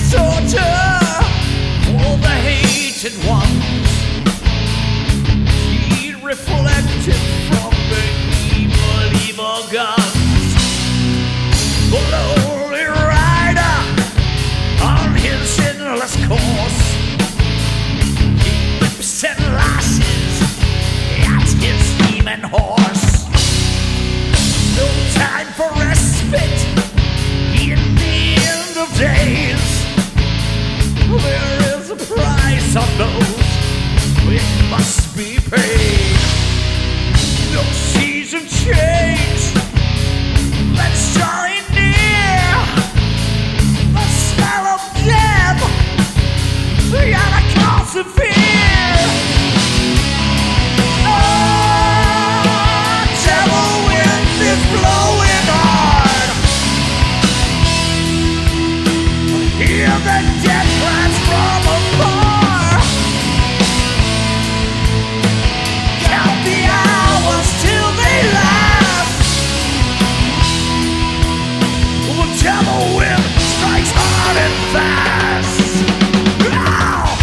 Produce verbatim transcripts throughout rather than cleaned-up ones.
torture for the hated ones. Heat reflected from the evil, evil guns. The lonely rider on his endless course, he whips and lashes at his demon horse. No time for respite in the end of days. There is a price on those it must be paid. No season change that's drawing near. The smell of death, the other cause of fear. Oh, devil wind is blowing hard. Hear the death cries from afar. Count the hours till they last. The devil wind strikes hard and fast. Ow!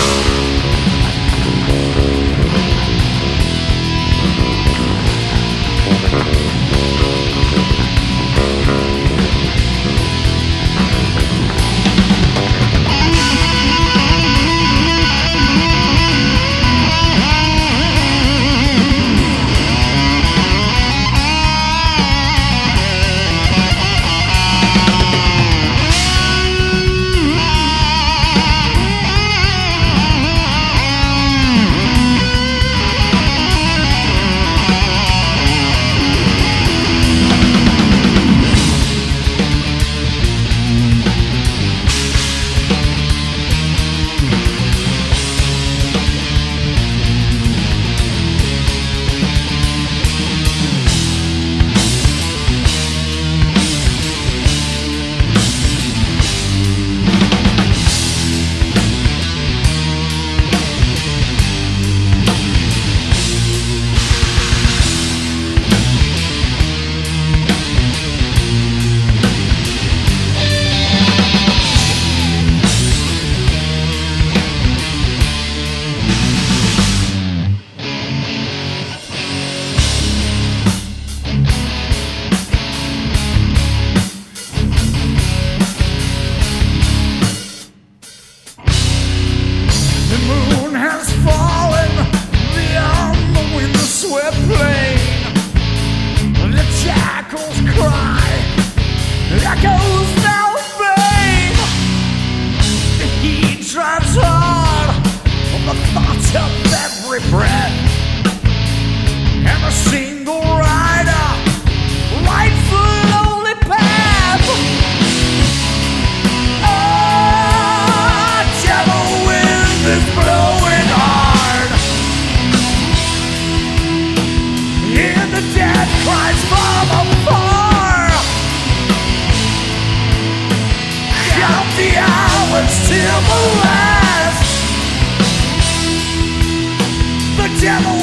Till the last, the devil